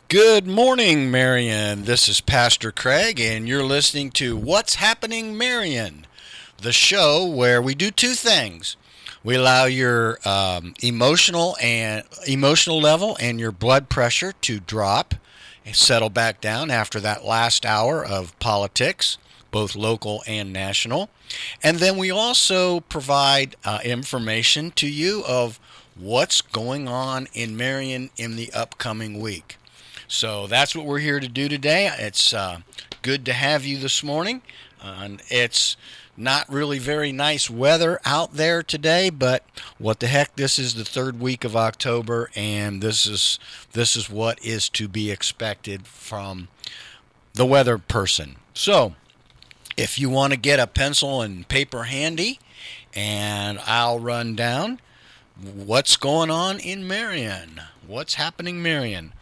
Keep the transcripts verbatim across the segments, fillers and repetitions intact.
Good morning, Marion. This is Pastor Craig, and you're listening to What's Happening, Marion, the show where we do two things. We allow your um, emotional and emotional level and your blood pressure to drop and settle back down after that last hour of politics, both local and national. And then we also provide uh, information to you of what's going on in Marion in the upcoming week. So that's what we're here to do today. It's uh, good to have you this morning. Uh, and it's not really very nice weather out there today, but what the heck, this is the third week of October, and this is this is what is to be expected from the weather person. So if you want to get a pencil and paper handy, and I'll run down what's going on in Marion. What's happening, Marion?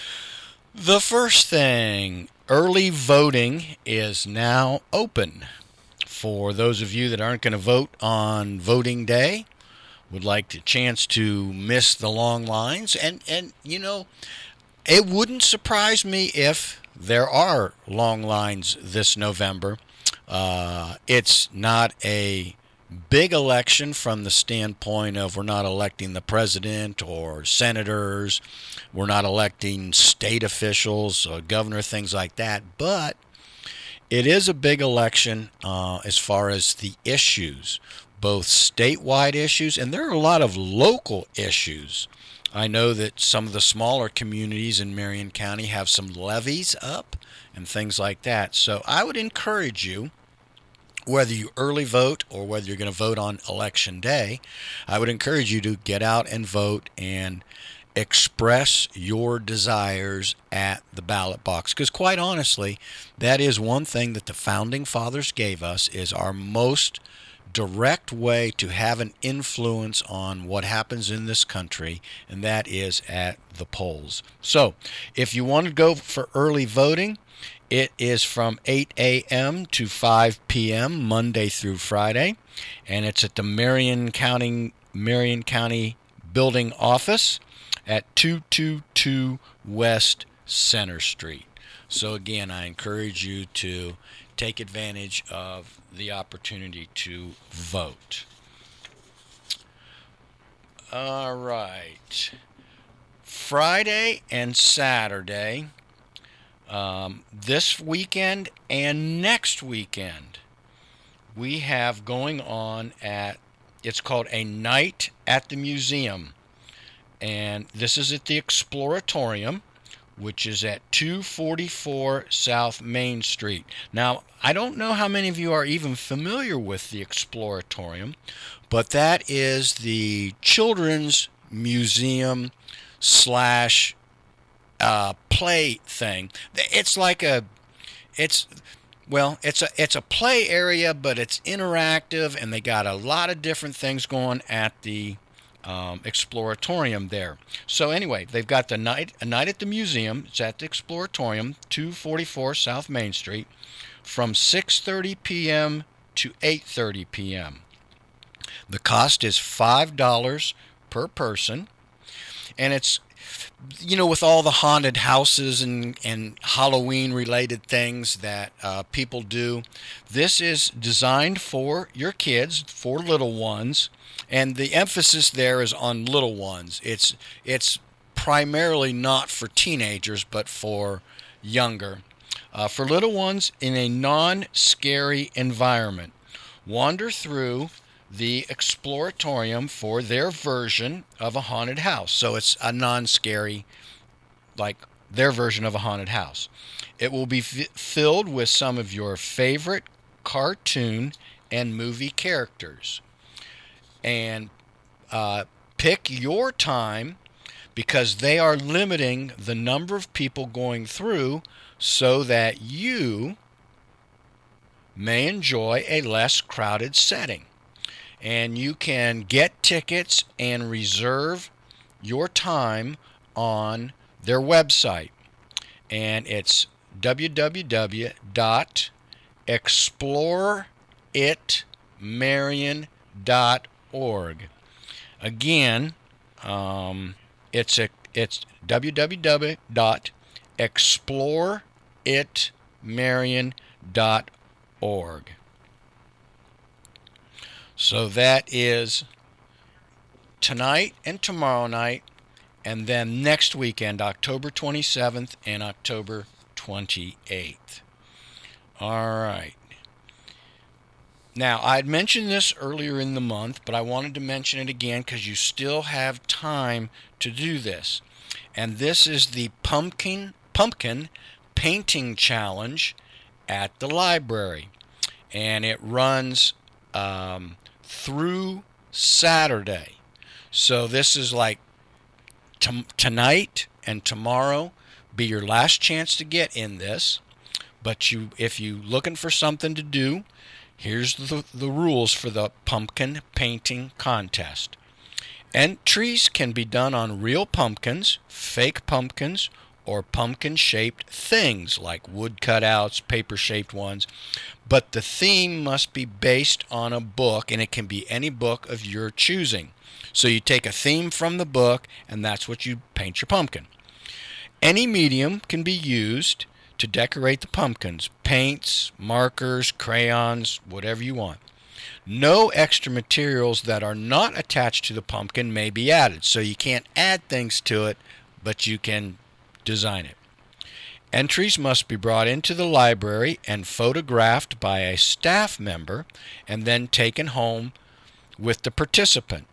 The first thing, early voting is now open. For those of you that aren't going to vote on voting day, would like the chance to miss the long lines. And, and you know, it wouldn't surprise me if there are long lines this November. Uh, it's not a big election from the standpoint of we're not electing the president or senators, we're not electing state officials, or governor, things like that, but it is a big election uh, as far as the issues, both statewide issues, and there are a lot of local issues. I know that some of the smaller communities in Marion County have some levies up and things like that, so I would encourage you, whether you early vote or whether you're going to vote on election day, I would encourage you to get out and vote and express your desires at the ballot box. Because quite honestly, that is one thing that the Founding Fathers gave us, is our most direct way to have an influence on what happens in this country, and that is at the polls. So if you want to go for early voting, it is from eight a.m. to five p.m. Monday through Friday, and it's at the Marion County Marion County Building Office at two twenty-two West Center Street. So again, I encourage you to take advantage of the opportunity to vote. All right. Friday and Saturday, Um, this weekend and next weekend, we have going on at, it's called A Night at the Museum. And this is at the Exploratorium, which is at two forty-four South Main Street. Now, I don't know how many of you are even familiar with the Exploratorium, but that is the children's museum slash Uh, play thing. It's like a, it's, well, it's a it's a play area, but it's interactive, and they got a lot of different things going at the um, Exploratorium there. So anyway, they've got the night a night at the museum. It's at the Exploratorium, two forty-four South Main Street, from six thirty p.m. to eight thirty p.m. The cost is five dollars per person, and it's, you know, with all the haunted houses and, and Halloween-related things that uh, people do, this is designed for your kids, for little ones, and the emphasis there is on little ones. It's it's primarily not for teenagers, but for younger. Uh, for little ones in a non-scary environment. Wander through the Exploratorium for their version of a haunted house. So it's a non-scary, like their version of a haunted house. It will be f- filled with some of your favorite cartoon and movie characters. And uh, pick your time, because they are limiting the number of people going through so that you may enjoy a less crowded setting. And you can get tickets and reserve your time on their website. And it's w w w dot explore it marion dot org. Again, um, it's a it's w w w dot explore it marion dot org. So that is tonight and tomorrow night, and then next weekend, October twenty-seventh and October twenty-eighth. All right. Now, I had mentioned this earlier in the month, but I wanted to mention it again because you still have time to do this. And this is the pumpkin pumpkin painting challenge at the library. And it runs um, through Saturday. So this is like t- tonight and tomorrow be your last chance to get in this. But you, if you're looking for something to do, here's the, the rules for the pumpkin painting contest. Entries can be done on real pumpkins, fake pumpkins, or pumpkin-shaped things like wood cutouts, paper-shaped ones. But the theme must be based on a book, and it can be any book of your choosing. So you take a theme from the book, and that's what you paint your pumpkin. Any medium can be used to decorate the pumpkins. Paints, markers, crayons, whatever you want. No extra materials that are not attached to the pumpkin may be added. So you can't add things to it, but you can design it. Entries must be brought into the library and photographed by a staff member and then taken home with the participant.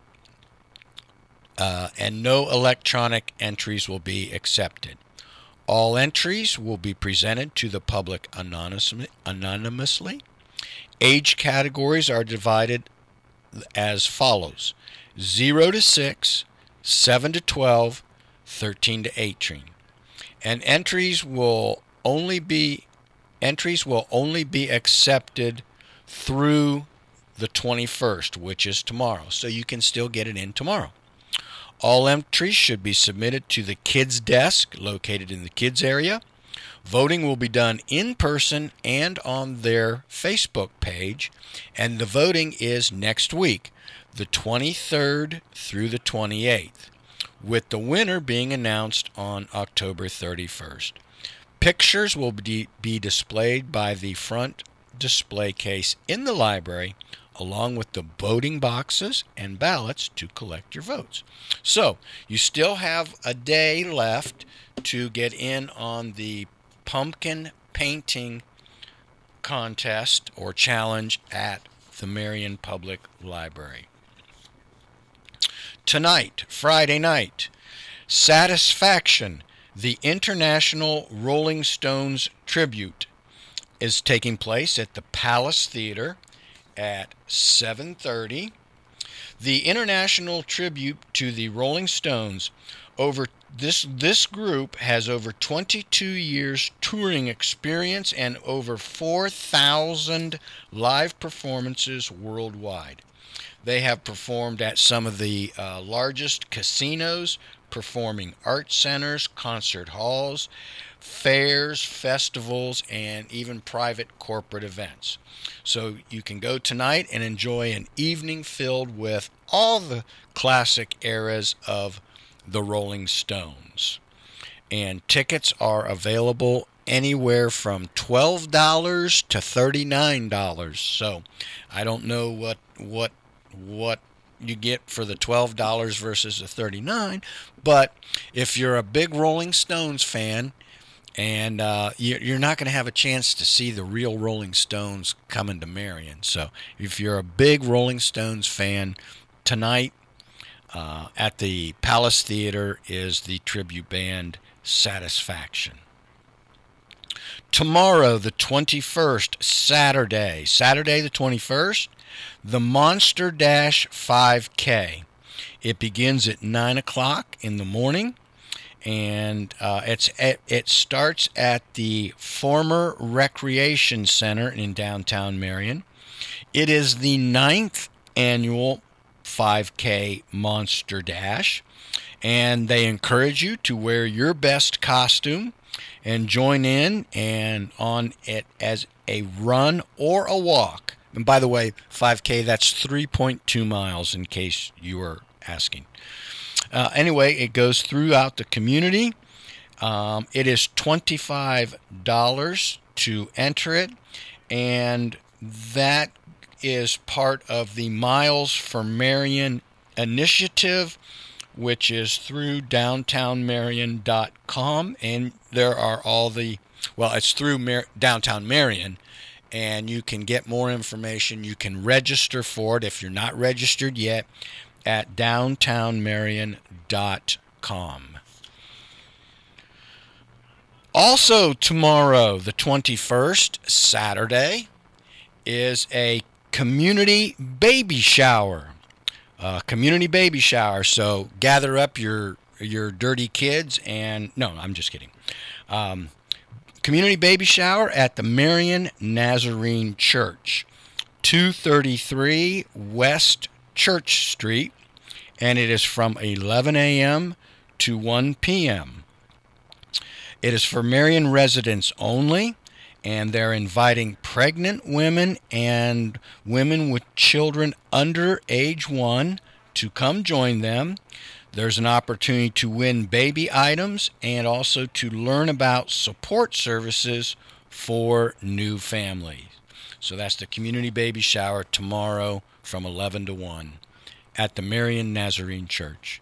Uh, and no electronic entries will be accepted. All entries will be presented to the public anonymously. Age categories are divided as follows: zero to six, seven to twelve, thirteen to eighteen. And entries will only be entries will only be accepted through the twenty-first, which is tomorrow. So you can still get it in tomorrow. All entries should be submitted to the kids' desk located in the kids' area. Voting will be done in person and on their Facebook page, and the voting is next week, the twenty-third through the twenty-eighth, with the winner being announced on October thirty-first. Pictures will be, be displayed by the front display case in the library, along with the voting boxes and ballots to collect your votes. So, you still have a day left to get in on the pumpkin painting contest or challenge at the Marion Public Library. Tonight, Friday night, Satisfaction, the International Rolling Stones Tribute, is taking place at the Palace Theater at seven thirty. The international tribute to the Rolling Stones, over this this group has over twenty-two years touring experience and over four thousand live performances worldwide. They have performed at some of the uh, largest casinos, performing art centers, concert halls, fairs, festivals, and even private corporate events. So you can go tonight and enjoy an evening filled with all the classic eras of the Rolling Stones. And tickets are available anywhere from twelve dollars to thirty-nine dollars. So I don't know what what what you get for the twelve dollars versus the thirty-nine dollars, but if you're a big Rolling Stones fan, and uh, you're not going to have a chance to see the real Rolling Stones coming to Marion. So if you're a big Rolling Stones fan, tonight uh, at the Palace Theater is the tribute band Satisfaction. Tomorrow, the twenty-first, Saturday, Saturday the twenty-first, the Monster Dash five K. It begins at nine o'clock in the morning. And uh, it's it starts at the former Recreation Center in downtown Marion. It is the ninth annual five K Monster Dash, and they encourage you to wear your best costume and join in and on it as a run or a walk. And by the way, five K, that's three point two miles in case you were asking. Uh, anyway, it goes throughout the community. Um, it is twenty-five dollars to enter it, and that is part of the Miles for Marion initiative, which is through downtown marion dot com, and there are all the, well, it's through Mar- Downtown Marion, and you can get more information. You can register for it if you're not registered yet at downtown marion dot com. Also tomorrow, the twenty-first, Saturday, is a community baby shower. Uh, community baby shower. So gather up your your dirty kids and no, I'm just kidding. Um, community baby shower at the Marion Nazarene Church, two thirty-three West Church Street, and it is from eleven a.m. to one p.m. It is for Marion residents only, and they're inviting pregnant women and women with children under age one to come join them. There's an opportunity to win baby items and also to learn about support services for new families. So that's the community baby shower tomorrow from eleven to one at the Marion Nazarene Church.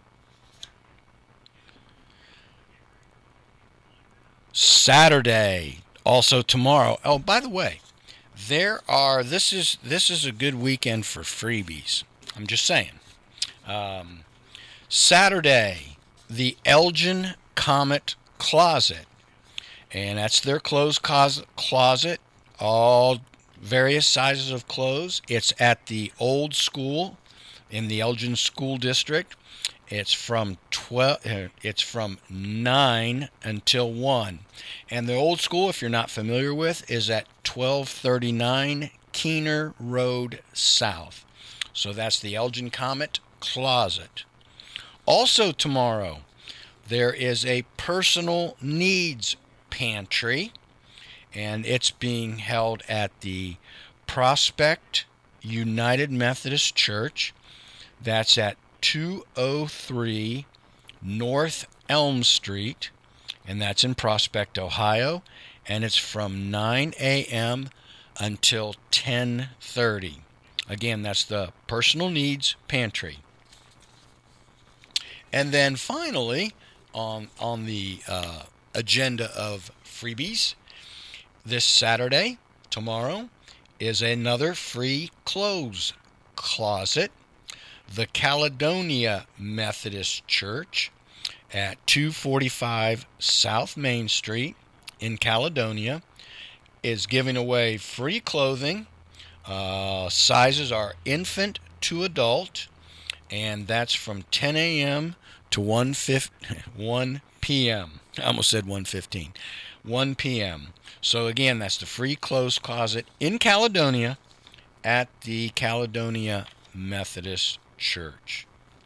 Saturday, also tomorrow. Oh, by the way, there are. This is this is a good weekend for freebies. I'm just saying. Um, Saturday, the Elgin Comet Closet, and that's their clothes closet. All various sizes of clothes. It's at the old school in the Elgin School District. It's from twelve. It's from nine until one, and the old school, if you're not familiar with, is at twelve thirty-nine Keener Road South. So that's the Elgin Comet Closet. Also tomorrow, there is a personal needs pantry, and it's being held at the Prospect United Methodist Church. That's at two oh three North Elm Street, and that's in Prospect, Ohio, and it's from nine a.m. until ten thirty. Again, that's the Personal Needs Pantry. And then finally, on, on the uh, agenda of freebies, this Saturday, tomorrow, is another free clothes closet. The Caledonia Methodist Church at two forty-five South Main Street in Caledonia is giving away free clothing. Uh, sizes are infant to adult, and that's from ten a.m. to one p.m. I almost said one fifteen. one p.m. So again, that's the free clothes closet in Caledonia at the Caledonia Methodist Church.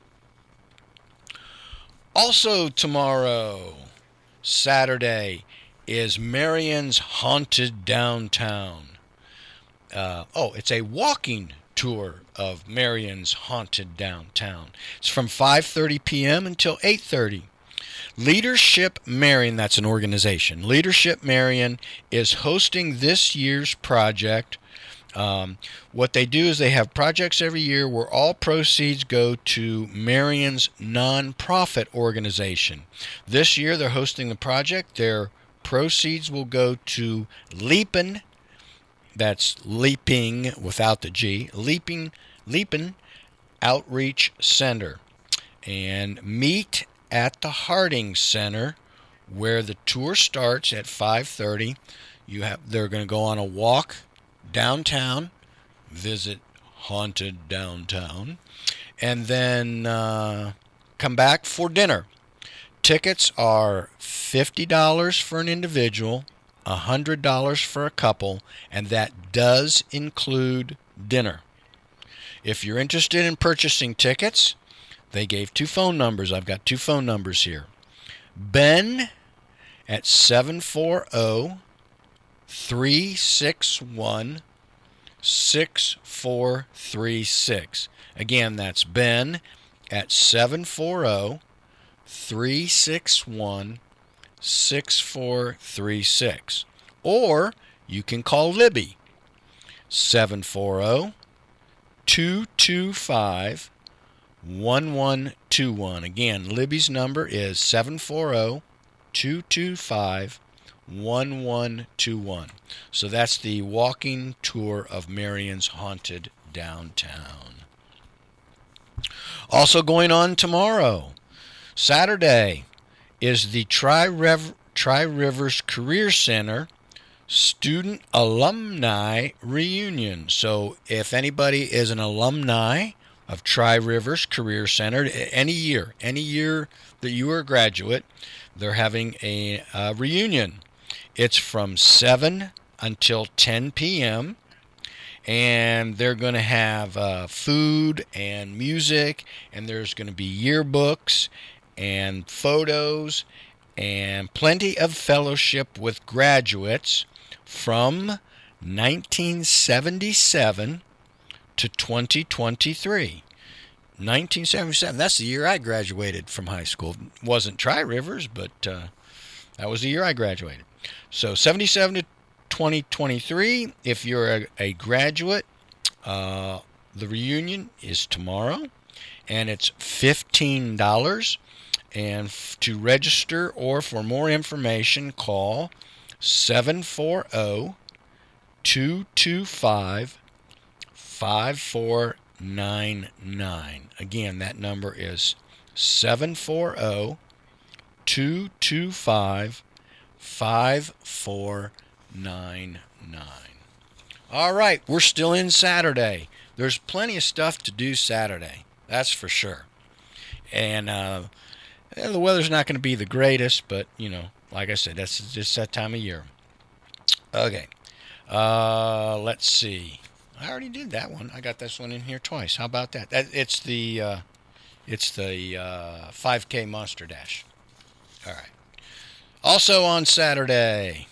Also tomorrow, Saturday, is Marion's Haunted Downtown. Uh, oh, it's a walking tour of Marion's Haunted Downtown. It's from five thirty p.m. until eight thirty. Leadership Marion, that's an organization. Leadership Marion is hosting this year's project. Um, what they do is they have projects every year where all proceeds go to Marion's nonprofit organization. This year they're hosting the project. Their proceeds will go to Leapin, that's Leaping without the G, Leaping, Leapin Outreach Center. And meet at the Harding Center where the tour starts at five thirty. You have they're going to go on a walk downtown, visit Haunted Downtown, and then uh, come back for dinner. Tickets are fifty dollars for an individual, one hundred dollars for a couple, and that does include dinner. If you're interested in purchasing tickets, they gave two phone numbers. I've got two phone numbers here. Ben at seven four zero, three six one, six four three six. Again, that's Ben at seven four zero, three six one, six four three six. Or you can call Libby, seven four zero, two two five, one one two one. Again, Libby's number is seven four zero, two two five, one one two one. So that's the walking tour of Marion's haunted downtown. Also going on tomorrow, Saturday, is the Tri-Rev- Tri-Rivers Career Center Student Alumni Reunion. So if anybody is an alumni of Tri-Rivers Career Center, any year, any year that you are a graduate, they're having a uh, reunion. It's from seven until ten p.m., and they're going to have uh, food and music, and there's going to be yearbooks and photos and plenty of fellowship with graduates from nineteen seventy-seven to twenty twenty-three. nineteen seventy-seven, that's the year I graduated from high school. It wasn't Tri-Rivers, but uh, that was the year I graduated. So seventy-seven to twenty twenty-three, if you're a, a graduate, uh, the reunion is tomorrow, and it's fifteen dollars. And f- to register or for more information, call seven four zero, two two five, five four nine nine. Again, that number is seven four zero, two two five, five four nine nine. All right, we're still in Saturday. There's plenty of stuff to do Saturday, that's for sure. And uh, the weather's not going to be the greatest, but, you know, like I said, that's just that time of year. Okay, uh, let's see. I already did that one. I got this one in here twice. How about that? that it's the uh, it's the uh, five K Monster Dash. All right. Also on Saturday,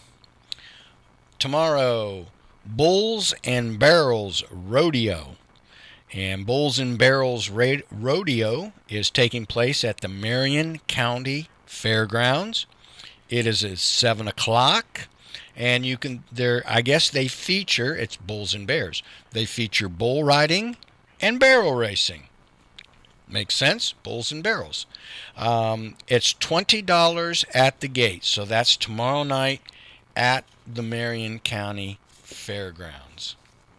tomorrow, Bulls and Barrels Rodeo. And Bulls and Barrels Rodeo is taking place at the Marion County Fairgrounds. It is at seven o'clock. And you can, there, I guess they feature, it's Bulls and Bears. They feature bull riding and barrel racing. Makes sense? Bulls and barrels. Um, it's twenty dollars at the gate. So that's tomorrow night at the Marion County Fairgrounds.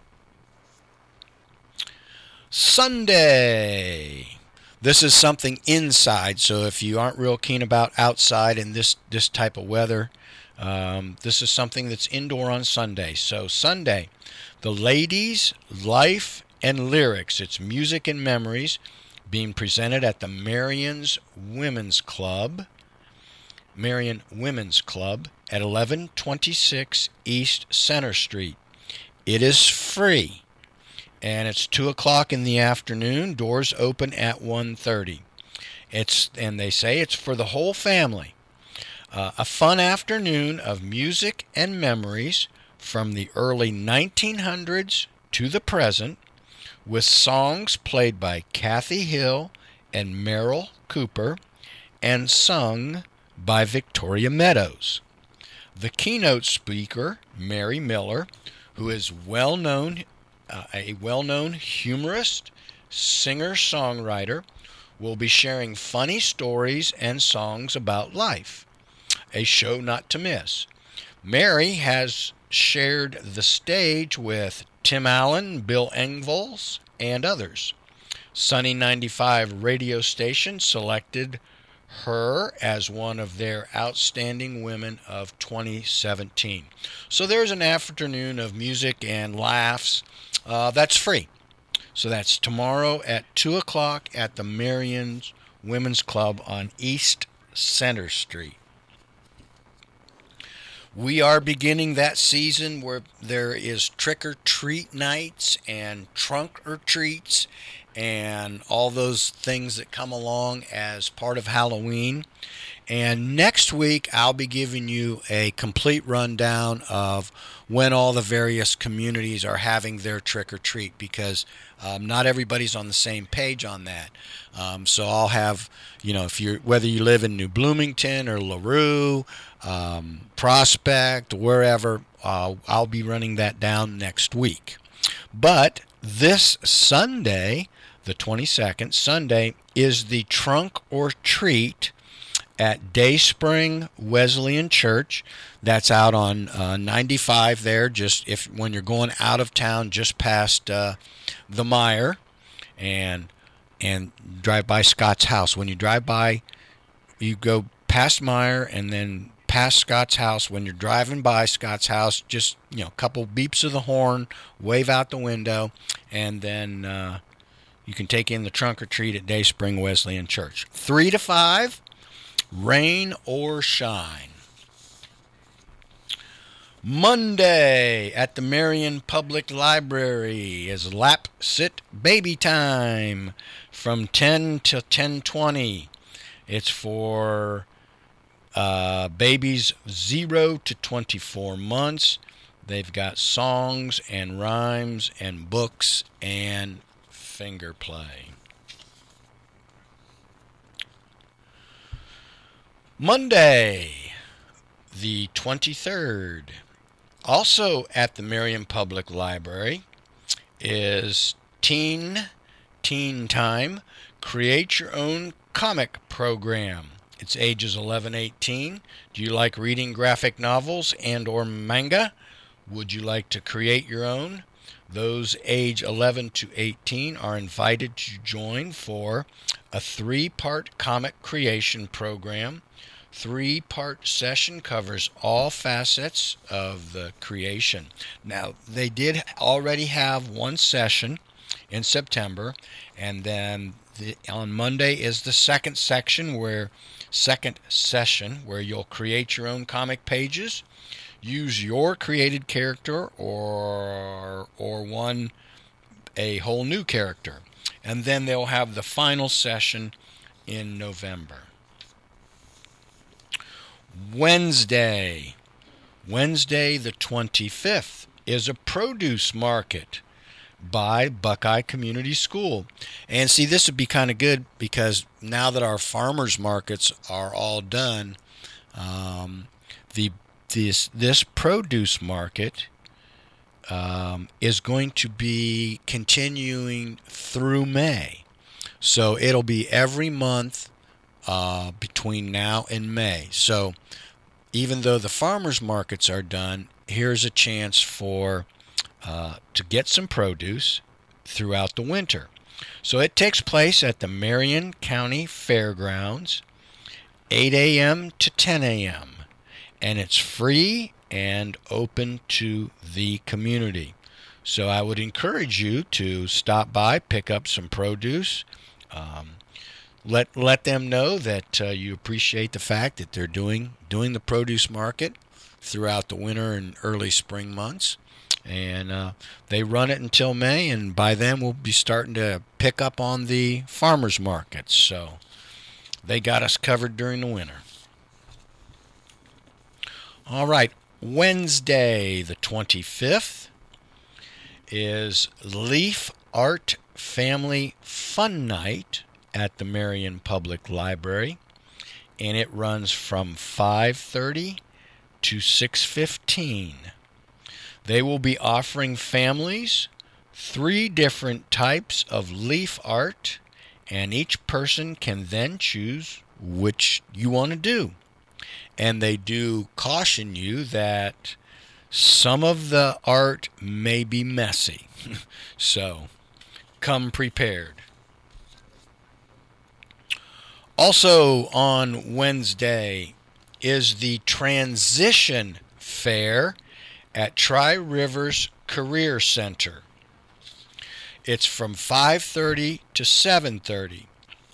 Sunday. This is something inside, so if you aren't real keen about outside in this, this type of weather, um, this is something that's indoor on Sunday. So Sunday, the Ladies, Life, and Lyrics. It's music and memories being presented at the Marion's Women's Club, Marion Women's Club at eleven twenty-six East Center Street. It is free. And it's two o'clock in the afternoon. Doors open at one thirty. It's and they say it's for the whole family. Uh, a fun afternoon of music and memories from the early nineteen hundreds to the present, with songs played by Kathy Hill and Merrill Cooper and sung by Victoria Meadows. The keynote speaker, Mary Miller, who is well known Uh, a well-known humorist, singer-songwriter, will be sharing funny stories and songs about life. A show not to miss. Mary has shared the stage with Tim Allen, Bill Engvall, and others. Sunny ninety-five radio station selected her as one of their outstanding women of twenty seventeen. So there's an afternoon of music and laughs. Uh, that's free. So that's tomorrow at two o'clock at the Marion's Women's Club on East Center Street. We are beginning that season where there is trick-or-treat nights and trunk-or-treats and all those things that come along as part of Halloween. And next week, I'll be giving you a complete rundown of when all the various communities are having their trick or treat, because um, not everybody's on the same page on that. Um, so I'll have, you know, if you're whether you live in New Bloomington or LaRue, um, Prospect, wherever, uh, I'll be running that down next week. But this Sunday, the twenty-second, Sunday, is the trunk or treat at Dayspring Wesleyan Church. That's out on uh, ninety-five there, just if when you're going out of town, just past uh, the Meijer, and and drive by Scott's house. When you drive by, you go past Meijer and then past Scott's house. When you're driving by Scott's house, just, you know, a couple beeps of the horn, wave out the window, and then uh, you can take in the trunk or treat at Dayspring Wesleyan Church. Three to five, rain or shine. Monday at the Marion Public Library is Lap Sit Baby Time from ten to ten twenty. It's for uh, babies zero to twenty-four months. They've got songs and rhymes and books and finger play. Monday, the twenty-third, also at the Marion Public Library, is Teen Teen Time, Create Your Own Comic Program. It's ages eleven to eighteen. Do you like reading graphic novels and or manga? Would you like to create your own? Those age eleven to eighteen are invited to join for a three-part comic creation program. Three-part session covers all facets of the creation. Now, they did already have one session in September, and then the, on Monday is the second section where second session where you'll create your own comic pages, use your created character or or one a whole new character, and then they'll have the final session in November. Wednesday, Wednesday the twenty-fifth is a produce market by Buckeye Community School. And see, this would be kind of good because now that our farmers markets are all done, um, the this this produce market um, is going to be continuing through May. So it'll be every month uh, between now and May. So even though the farmers markets are done, here's a chance for uh, to get some produce throughout the winter. So it takes place at the Marion County Fairgrounds, eight a.m. to ten a.m., and it's free and open to the community. So I would encourage you to stop by, pick up some produce. Um, let let them know that uh, you appreciate the fact that they're doing doing the produce market throughout the winter and early spring months. And uh, they run it until May, and by then we'll be starting to pick up on the farmers markets. So they got us covered during the winter. All right, Wednesday the twenty-fifth is Leaf Art Family Fun Night at the Marion Public Library, and it runs from five thirty to six fifteen. They will be offering families three different types of leaf art, and each person can then choose which you want to do. And they do caution you that some of the art may be messy. So come prepared. Also on Wednesday is the Transition Fair at Tri-Rivers Career Center. It's from five thirty to seven thirty.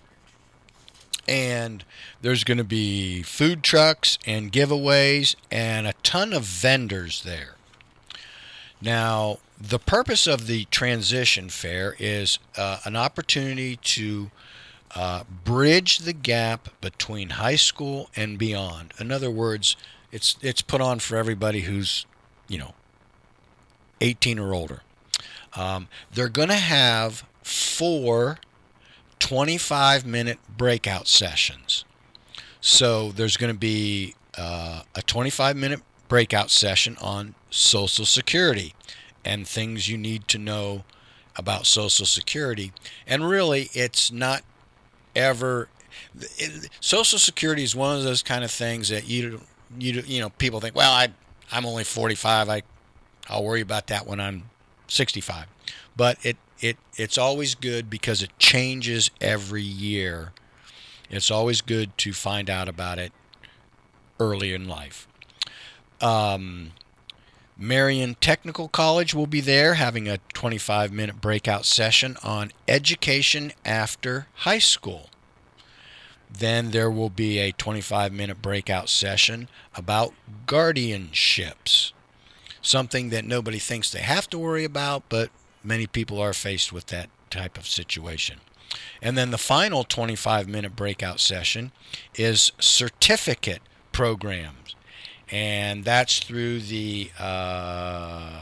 And there's going to be food trucks and giveaways and a ton of vendors there. Now, The purpose of the transition fair is uh, an opportunity to uh, bridge the gap between high school and beyond. In other words, it's it's put on for everybody who's, you know, eighteen or older. Um, they're going to have four twenty-five minute breakout sessions. So there's going to be uh, a twenty-five minute breakout session on Social Security and things you need to know about Social Security. And really, it's not ever... It, Social Security is one of those kind of things that you you you know people think, well, I I'm only forty-five. I I'll worry about that when I'm sixty-five. But it it it's always good because it changes every year. It's always good to find out about it early in life. Um, Marion Technical College will be there having a twenty-five minute breakout session on education after high school. Then there will be a twenty-five minute breakout session about guardianships, something that nobody thinks they have to worry about, but many people are faced with that type of situation. And then the final twenty-five minute breakout session is certificate programs. And that's through the uh,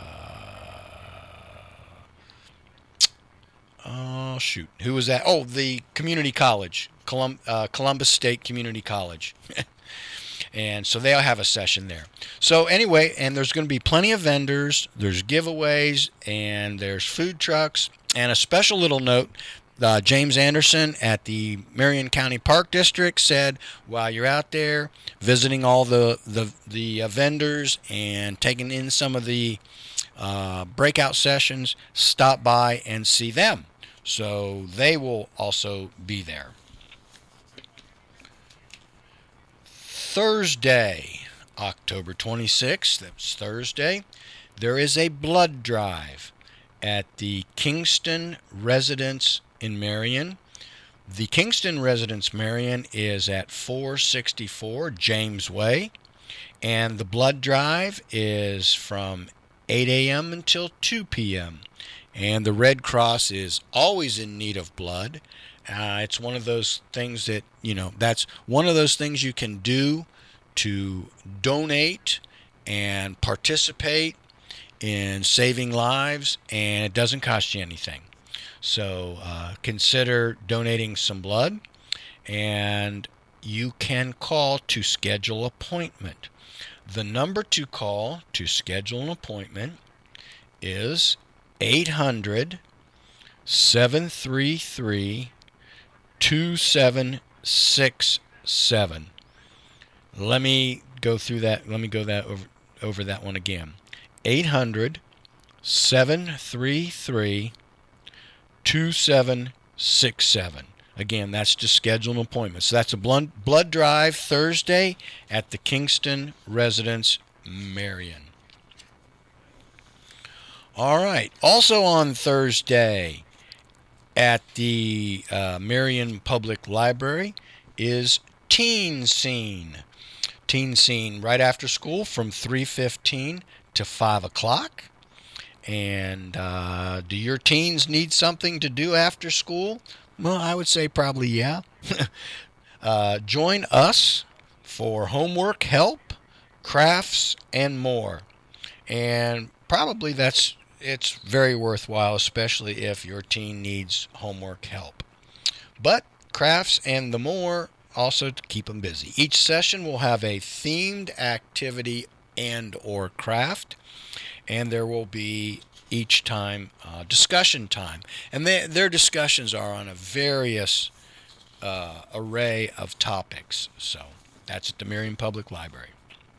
oh shoot, who was that? Oh, the community college, Colum- uh, Columbus State Community College. And so they'll have a session there. So anyway, and there's going to be plenty of vendors, there's giveaways, and there's food trucks. And a special little note, uh, James Anderson at the Marion County Park District said, while you're out there visiting all the, the, the uh, vendors and taking in some of the uh, breakout sessions, stop by and see them. So they will also be there. Thursday, October twenty-sixth, that's Thursday, there is a blood drive at the Kingston Residence in Marion. The Kingston Residence Marion is at four sixty-four James Way, and the blood drive is from eight a.m. until two p.m. And the Red Cross is always in need of blood. Uh, it's one of those things that, you know, that's one of those things you can do to donate and participate in saving lives, and it doesn't cost you anything. So uh, consider donating some blood, and you can call to schedule an appointment. The number to call to schedule an appointment is eight hundred, seven three three, two seven six seven. Let me go through that. Let me go that over, over that one again. eight hundred, seven three three, two seven six seven. Again, that's to schedule an appointment. So that's a blood, blood drive Thursday at the Kingston Residence Marion. All right. Also on Thursday at the uh, Marion Public Library is Teen Scene. Teen Scene right after school from three fifteen to five o'clock. And uh, do your teens need something to do after school? Well, I would say probably yeah. uh, join us for homework help, crafts, and more. And probably that's it's very worthwhile, especially if your teen needs homework help. But crafts and the more also to keep them busy. Each session will have a themed activity and or craft, and there will be each time uh, discussion time. And they, their discussions are on a various uh, array of topics. So that's at the Marion Public Library.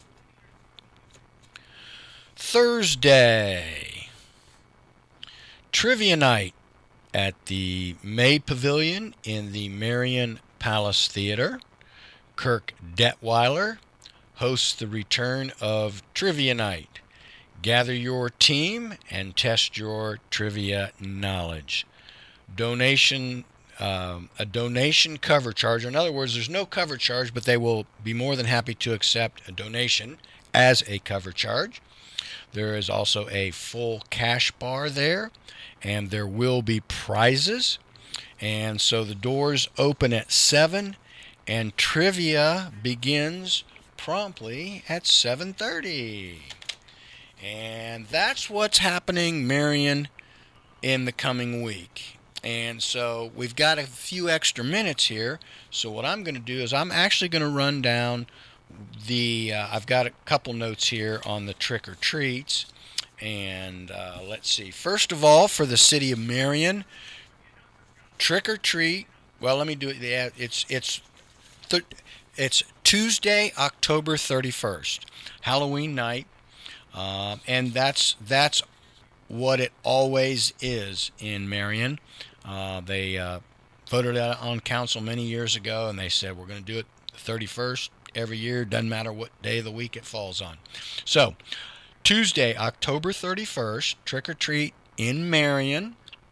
Thursday, Trivia Night at the May Pavilion in the Marion Palace Theater. Kirk Detweiler hosts the return of Trivia Night. Gather your team and test your trivia knowledge. Donation, um, a donation cover charge. In other words, there's no cover charge, but they will be more than happy to accept a donation as a cover charge. There is also a full cash bar there, and there will be prizes. And so the doors open at seven, and trivia begins promptly at seven thirty. And that's what's happening, Marion, in the coming week. And so we've got a few extra minutes here. So what I'm going to do is I'm actually going to run down the, uh, I've got a couple notes here on the trick or treats. And uh, let's see. First of all, for the city of Marion, trick or treat. Well, let me do it. Yeah, it's it's th- it's Tuesday, October thirty-first, Halloween night, um, and that's that's what it always is in Marion. Uh, they uh, voted it on council many years ago, and they said we're going to do it the thirty-first every year. Doesn't matter what day of the week it falls on. So Tuesday, October thirty-first, trick or treat in Marion.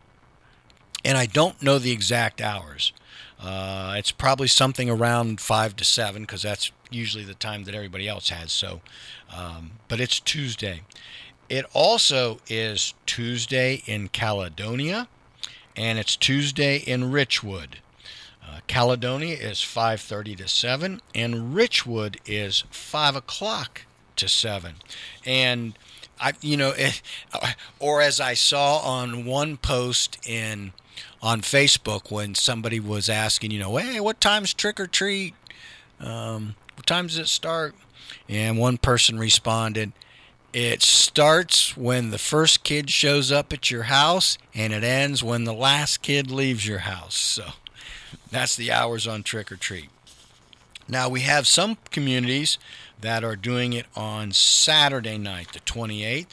And I don't know the exact hours. Uh, it's probably something around five to seven because that's usually the time that everybody else has. So, um, but it's Tuesday. It also is Tuesday in Caledonia, and it's Tuesday in Richwood. Uh, Caledonia is five thirty to seven, and Richwood is five o'clock to seven. And I, you know, it, or as I saw on one post in on Facebook when somebody was asking, you know, hey, what time's trick or treat? Um, what time does it start? And one person responded, it starts when the first kid shows up at your house, and it ends when the last kid leaves your house. So that's the hours on trick or treat. Now, we have some communities that are doing it on Saturday night, the twenty-eighth.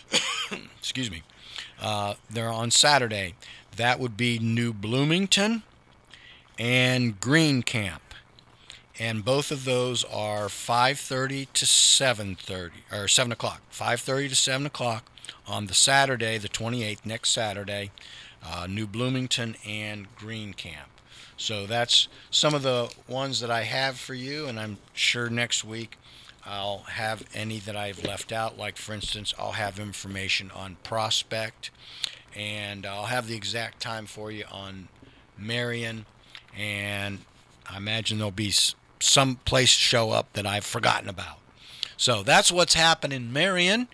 Excuse me. Uh, they're on Saturday. That would be New Bloomington and Green Camp. And both of those are five thirty to seven thirty, or seven o'clock. five thirty to seven o'clock on the Saturday, the twenty-eighth, next Saturday, uh, New Bloomington and Green Camp. So that's some of the ones that I have for you, and I'm sure next week I'll have any that I've left out. Like, for instance, I'll have information on Prospect, and I'll have the exact time for you on Marion, and I imagine there'll be some place show up that I've forgotten about. So that's what's happening in Marion,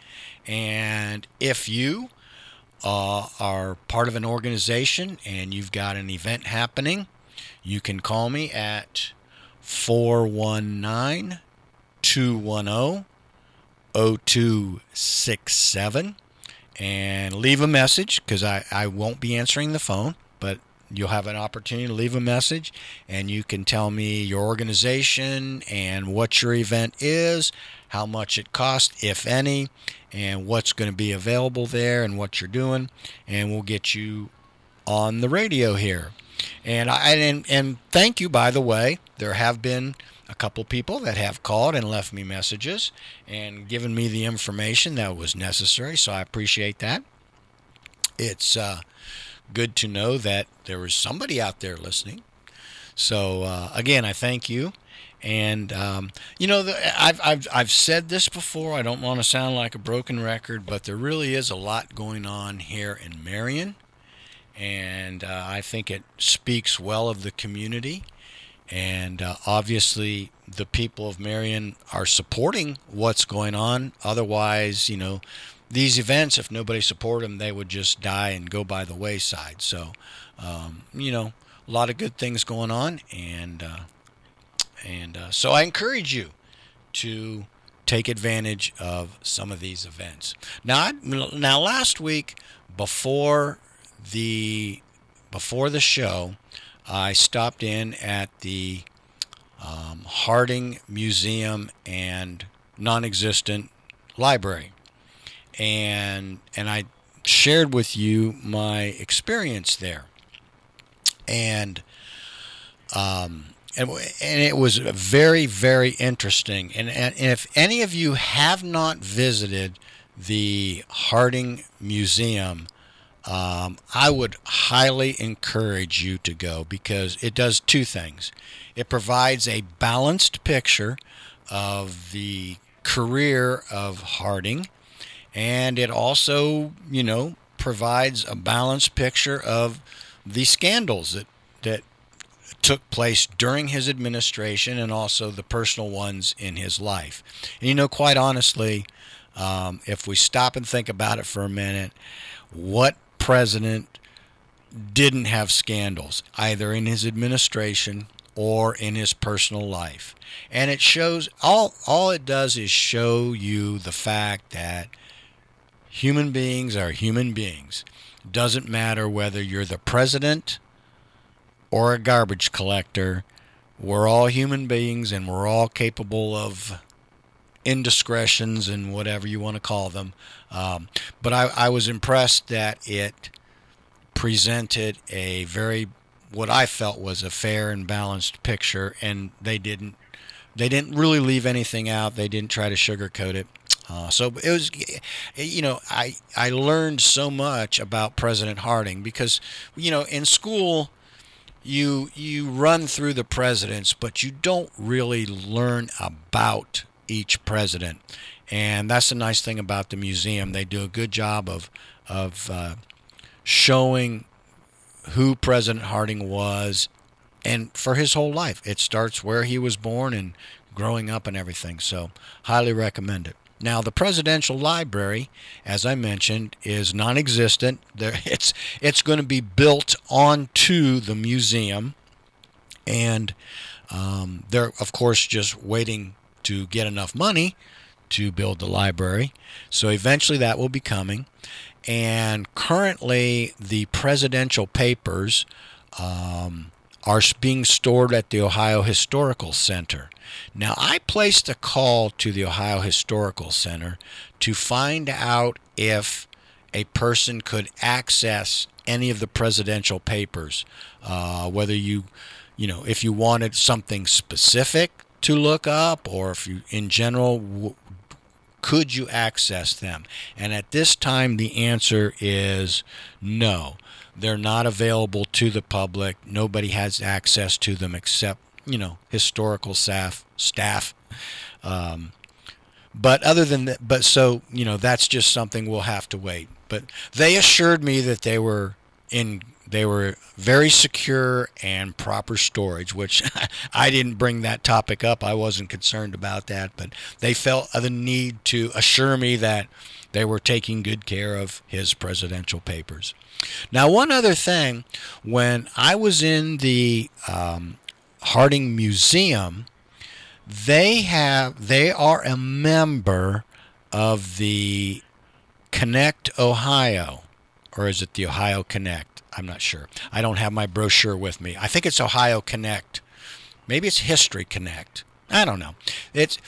and if you uh, are part of an organization and you've got an event happening, you can call me at four one nine, two one zero, zero two six seven and leave a message, because I, I won't be answering the phone, but you'll have an opportunity to leave a message, and you can tell me your organization and what your event is, how much it costs, if any, and what's going to be available there and what you're doing, and we'll get you on the radio here. And I and, and thank you, by the way. There have been a couple people that have called and left me messages and given me the information that was necessary, so I appreciate that. It's uh, good to know that there was somebody out there listening. So uh, again, I thank you. And um, you know, the, I've I've I've said this before. I don't want to sound like a broken record, but there really is a lot going on here in Marion, and uh, I think it speaks well of the community. And uh, obviously, the people of Marion are supporting what's going on. Otherwise, you know, these events, if nobody supported them, they would just die and go by the wayside. So, um, you know, a lot of good things going on, and uh, and uh, so I encourage you to take advantage of some of these events. Now, now, last week before the before the show, I stopped in at the um, Harding Museum and non-existent library, and and I shared with you my experience there, and um, and, and it was very, very interesting. And, and if any of you have not visited the Harding Museum, Um, I would highly encourage you to go, because it does two things. It provides a balanced picture of the career of Harding, And it also, you know, provides a balanced picture of the scandals that, that took place during his administration and also the personal ones in his life. And, you know, quite honestly, um, if we stop and think about it for a minute, what president didn't have scandals, either in his administration or in his personal life? And it shows, all all it does is show you the fact that human beings are human beings. Doesn't matter whether you're the president or a garbage collector. We're all human beings, and we're all capable of indiscretions and whatever you want to call them. Um, but I, I was impressed that it presented a very, what I felt was a fair and balanced picture, and they didn't they didn't really leave anything out. They didn't try to sugarcoat it. Uh, so it was, you know, I I learned so much about President Harding because, you know, in school you you run through the presidents, but you don't really learn about each president. And that's the nice thing about the museum. They do a good job of of uh, showing who President Harding was, and for his whole life. It starts where he was born and growing up and everything. So highly recommend it. Now, the Presidential Library, as I mentioned, is non-existent. There, it's it's going to be built onto the museum, and um, they're, of course, just waiting to get enough money to build the library. So eventually that will be coming. And currently, the presidential papers um, are being stored at the Ohio Historical Center. Now, I placed a call to the Ohio Historical Center to find out if a person could access any of the presidential papers, uh, whether you, you know, if you wanted something specific to look up, or if you, in general, w- could you access them? And at this time, the answer is no. They're not available to the public. Nobody has access to them except, you know, historical staff. Staff. Um, but other than that, but so, you know, that's just something we'll have to wait. But they assured me that they were in, they were very secure and proper storage, which I didn't bring that topic up. I wasn't concerned about that, but they felt the need to assure me that they were taking good care of his presidential papers. Now, one other thing, when I was in the um, Harding Museum, they have they are a member of the Connect Ohio, or is it the Ohio Connect? I'm not sure. I don't have my brochure with me. I think it's Ohio Connect. Maybe it's History Connect. I don't know. It's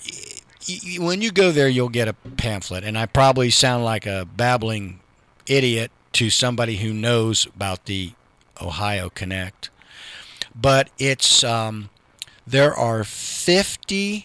when you go there, you'll get a pamphlet, and I probably sound like a babbling idiot to somebody who knows about the Ohio Connect. But it's um, there are fifty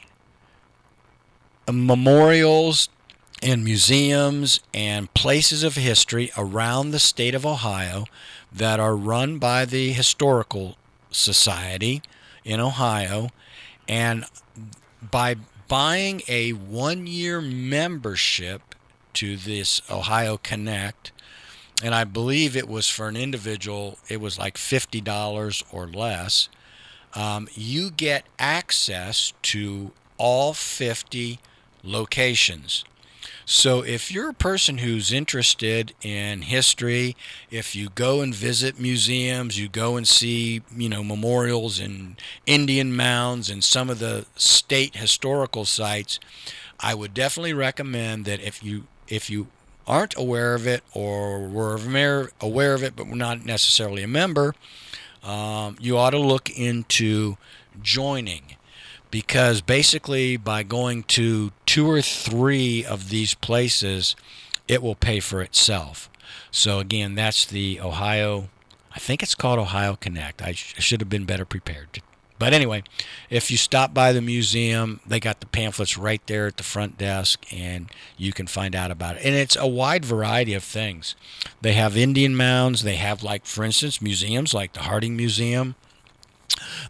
memorials and museums and places of history around the state of Ohio that are run by the Historical Society in Ohio. And by buying a one-year membership to this Ohio Connect, and I believe it was for an individual, it was like fifty dollars or less, um, you get access to all fifty locations. So if you're a person who's interested in history, if you go and visit museums, you go and see, you know, memorials and Indian mounds and some of the state historical sites, I would definitely recommend that if you if you aren't aware of it, or were aware of it but were not necessarily a member, um, you ought to look into joining. Because basically by going to two or three of these places, it will pay for itself. So again, that's the Ohio, I think it's called Ohio Connect. I sh- should have been better prepared. But anyway, if you stop by the museum, they got the pamphlets right there at the front desk, and you can find out about it. And it's a wide variety of things. They have Indian mounds. They have, like, for instance, museums like the Harding Museum.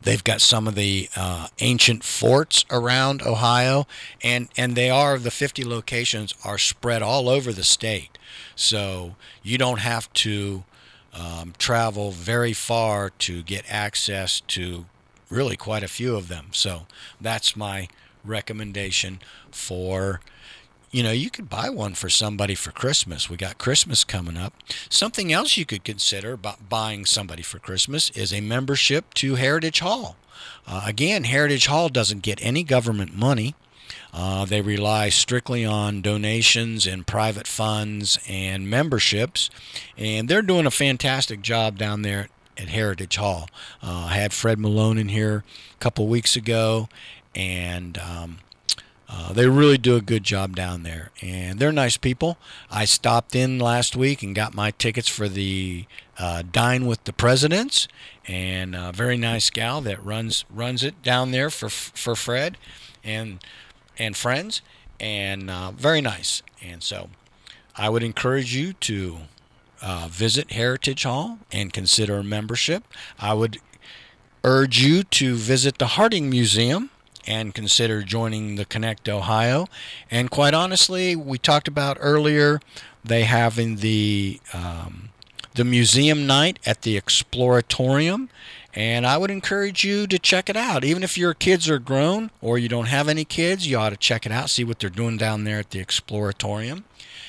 They've got some of the uh, ancient forts around Ohio, and, and they are, the fifty locations are spread all over the state. So you don't have to um, travel very far to get access to really quite a few of them. So that's my recommendation for, you know, you could buy one for somebody for Christmas. We got Christmas coming up. Something else you could consider about buying somebody for Christmas is a membership to Heritage Hall. Uh, again, Heritage Hall doesn't get any government money. Uh, they rely strictly on donations and private funds and memberships, and they're doing a fantastic job down there at Heritage Hall. Uh, I had Fred Malone in here a couple weeks ago, and um, Uh, they really do a good job down there, and they're nice people. I stopped in last week and got my tickets for the uh, Dine with the Presidents, and a very nice gal that runs runs it down there for for Fred and and friends, and uh, very nice. And so I would encourage you to uh, visit Heritage Hall and consider a membership. I would urge you to visit the Harding Museum and consider joining the Connect Ohio. And quite honestly, we talked about earlier, they having the um, the museum night at the Exploratorium, and I would encourage you to check it out. Even if your kids are grown or you don't have any kids, you ought to check it out, see what they're doing down there at the Exploratorium,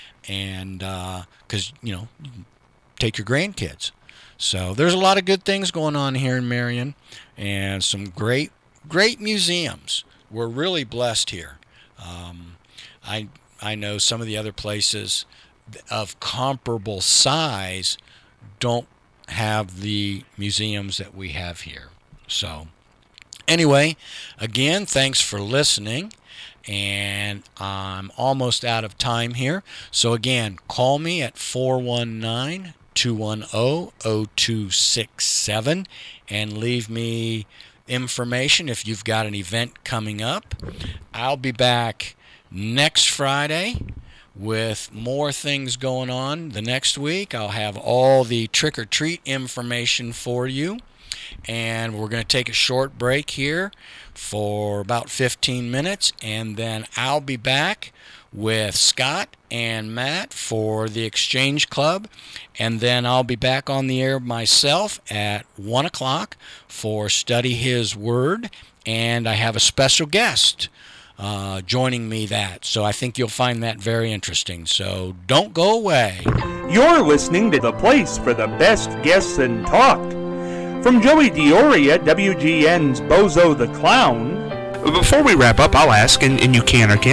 and because, uh, you know, you can take your grandkids. So there's a lot of good things going on here in Marion, and some great Great museums. We're really blessed here. Um, I I know some of the other places of comparable size don't have the museums that we have here. So anyway, again, thanks for listening. And I'm almost out of time here. So again, call me at four one nine, two one zero, zero two six seven and leave me information if you've got an event coming up. I'll be back next Friday with more things going on. The next week I'll have all the trick-or-treat information for you, and we're going to take a short break here for about fifteen minutes, and then I'll be back with Scott and Matt for the Exchange Club, and then I'll be back on the air myself at one o'clock for Study His Word, and I have a special guest uh, joining me that, so I think you'll find that very interesting, so don't go away. You're listening to the place for the best guests and talk. From Joey Dioria, W G N's Bozo the Clown. Before we wrap up, I'll ask, and, and you can or can't,